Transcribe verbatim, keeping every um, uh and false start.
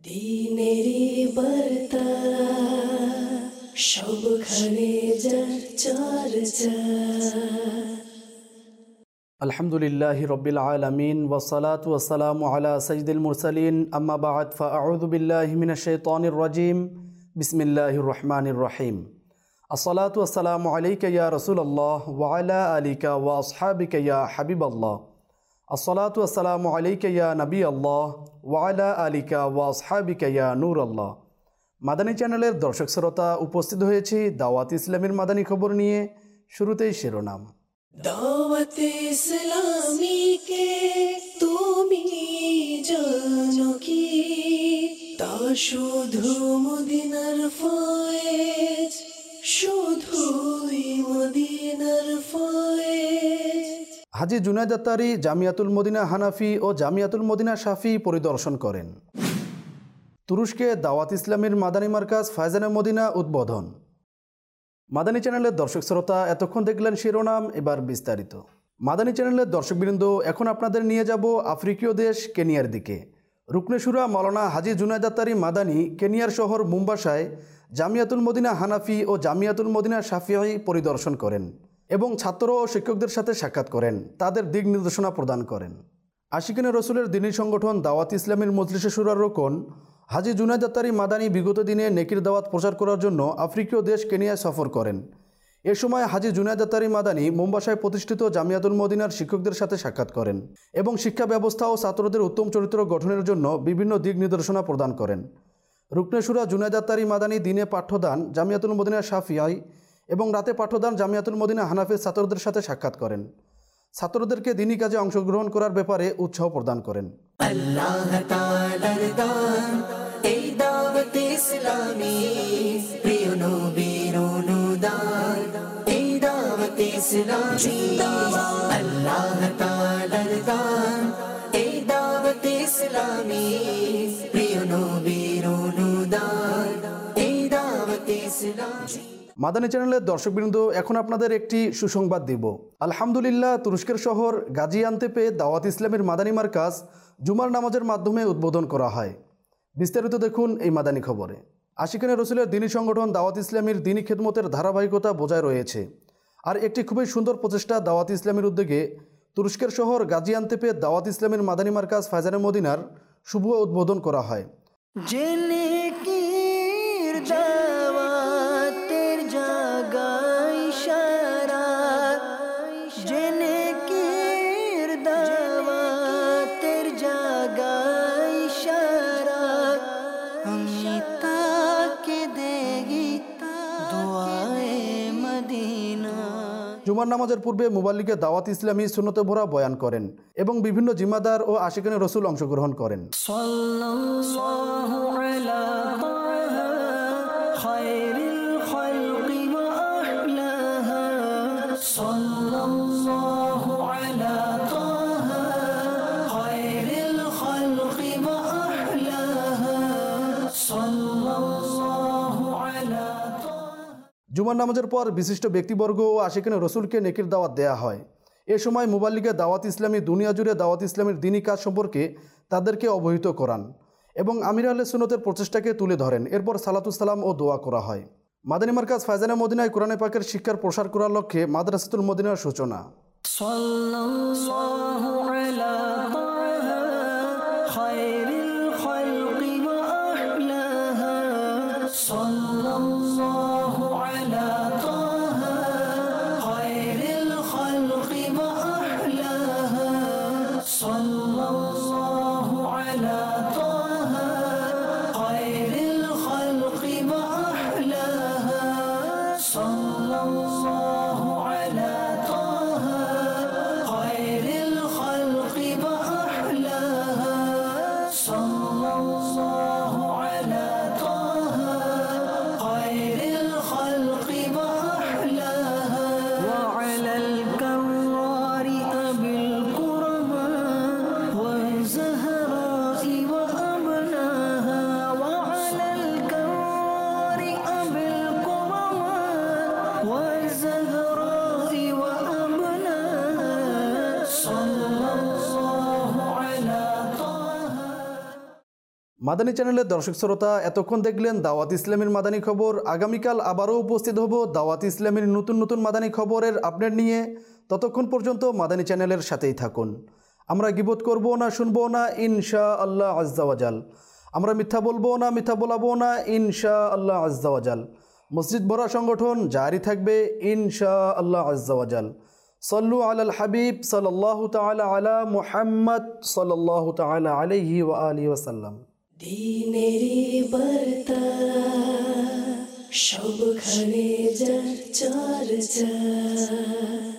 দিনেরি বার্তা সবখানে যার চর্চা। আলহামদুলিল্লাহি রব্বিল আলামিন ওয়াসসালাতু ওয়াসসালামু আলা সাইয়্যিদিল মুরসালিন আম্মা বা'দ ফাআউযু বিল্লাহি মিনাশ শাইতানির রাজিম বিসমিল্লাহির রহমানির রহিম। আসসালাতু ওয়াসসালামু আলাইকা ইয়া রাসূলুল্লাহ ওয়া আলা আলিকা ওয়া আসহাবিকা ইয়া হাবিবাল্লাহ। আসসালাতু ওয়াসসালামু আলাইকা ইয়া নবিয়াল্লাহ ওয়া আলা আলিকা ওয়া আসহাবিকা ইয়া নূরাল্লাহ। মাদানী চ্যানেলের দর্শক শ্রোতা, উপস্থিত হয়েছি দাওয়াত ইসলামের মাদানী খবর নিয়ে। শুরুতেই শিরোনাম। দাওয়াত ইসলামী কে তুমি জানো কি? তা শুধু মদিনার ফয়েজ, শুধুই মদিনার ফয়েজ। হাজী জুনায়েদ আত্তারী জামিয়াতুল মদিনা হানাফি ও জামিয়াতুল মদিনা শাফি পরিদর্শন করেন। তুরস্কে দাওয়াত ইসলামের মাদানী মার্কাজ ফায়জানে মদিনা উদ্বোধন। মাদানী চ্যানেলের দর্শক শ্রোতা, এতক্ষণ দেখলেন শিরোনাম, এবার বিস্তারিত। মাদানী চ্যানেলের দর্শকবৃন্দ, এখন আপনাদের নিয়ে যাব আফ্রিকীয় দেশ কেনিয়ার দিকে। রুকনে শুরা মাওলানা হাজী জুনায়েদ আত্তারী মাদানী কেনিয়ার শহর মুম্বাসায় জামিয়াতুল মদিনা হানাফি ও জামিয়াতুল মদিনা শাফিঈ পরিদর্শন করেন এবং ছাত্র ও শিক্ষকদের সাথে সাক্ষাৎ করেন, তাদের দিক নির্দেশনা প্রদান করেন। আশিকিনে রসুলের দ্বীনী সংগঠন দাওয়াত ইসলামের মজলিসে শুরার রোকন হাজী জুনায়েদ আত্তারী মাদানী বিগত দিনে নেকির দাওয়াত প্রচার করার জন্য আফ্রিকীয় দেশ কেনিয়ায় সফর করেন। এ সময় হাজী জুনায়েদ আত্তারী মাদানী মুম্বাসায় প্রতিষ্ঠিত জামিয়াতুল মদিনার শিক্ষকদের সাথে সাক্ষাৎ করেন এবং শিক্ষা ব্যবস্থা ও ছাত্রদের উত্তম চরিত্র গঠনের জন্য বিভিন্ন দিক নির্দেশনা প্রদান করেন। রুকনে শুরা জুনায়েদ আত্তারী মাদানী দিনে পাঠ্যদান জামিয়াতুল মদিনা শাফিঈ এবং রাতে পাঠ্যদান জামিয়াতুল মদিনা হানাফির ছাত্রদের সাথে সাক্ষাৎ করেন। ছাত্রদেরকে দ্বীনী কাজে অংশগ্রহণ করার ব্যাপারে উৎসাহ প্রদান করেন। আল্লাহ তাআলার দান এই দাওয়াত ইসলামী, প্রিয় নবীর অনুদান এই দাওয়াত ইসলামী। আল্লাহ তাআলার দান এই দাওয়াত ইসলামী, প্রিয় নবীর অনুদান এই দাওয়াত ইসলামী। মাদানী চ্যানেলের দর্শকবৃন্দ, এখন আপনাদের একটি সুসংবাদ দিব। আলহামদুলিল্লাহ, তুরস্কের শহর গাজিয়ান্তেপে দাওয়াত ইসলামের মাদানী মার্কাজ জুমার নামাজের মাধ্যমে উদ্বোধন করা হয়। বিস্তারিত দেখুন এই মাদানী খবরে। আশিকিনে রসুলের দ্বীনী সংগঠন দাওয়াত ইসলামের দ্বীনী খেদমতের ধারাবাহিকতা বজায় রয়েছে। আর একটি খুবই সুন্দর প্রচেষ্টা দাওয়াত ইসলামের উদ্যোগে তুরস্কের শহর গাজিয়ান্তেপে দাওয়াত ইসলামের মাদানী মার্কাজ ফায়জানে মদিনার শুভ উদ্বোধন করা হয়। জুমার নামাজের পূর্বে মুবাল্লিগে দাওয়াত ইসলামী সুন্নতে ভরা বয়ান করেন এবং বিভিন্ন জিম্মাদার ও আশিকিনে রসুল অংশগ্রহণ করেন। জুমার নামাজের পর বিশিষ্ট ব্যক্তিবর্গ ও আশিকিনে রসুলকে নেকির দাওয়াত দেয়া হয়। এ সময় মুবাল্লিগে দাওয়াত ইসলামী দুনিয়া জুড়ে দাওয়াত ইসলামের দ্বীনী কাজ সম্পর্কে তাদেরকে অবহিত করান এবং আমির আহলে সুন্নতের প্রচেষ্টাকে তুলে ধরেন। এরপর সালাতুস সালাম ও দোয়া করা হয়। মাদানী মার্কাজ ফায়জানে মদিনায় কোরআনে পাকের শিক্ষার প্রসার করার লক্ষ্যে মাদ্রাসাতুল মদিনার সূচনা। মাদানী চ্যানেলের দর্শক শ্রোতা, এতক্ষণ দেখলেন দাওয়াত ইসলামের মাদানী খবর। আগামীকাল আবারও উপস্থিত হব দাওয়াত ইসলামের নতুন নতুন মাদানী খবরের আপডেট নিয়ে। ততক্ষণ পর্যন্ত মাদানী চ্যানেলের সাথেই থাকুন। আমরা গীবত করব না, শুনবো না, ইনশা আল্লাহ আজ্জা ওয়াজাল। আমরা মিথ্যা বলবো না, মিথ্যা বলাবো না, ইনশা আল্লাহ আজ্জা ওয়াজাল। মসজিদ ভরা সংগঠন জারি থাকবে ইনশা আল্লাহ আজ্জা ওয়াজাল। সল্লু আলাল হাবিব সাল্লাল্লাহু তাআলা আলা মুহাম্মদ সাল্লাল্লাহু তাআলা আলাইহি ওয়া আলিহি ওয়াসাল্লাম। দিনেরি বার্তা সবখানে যার চর্চা।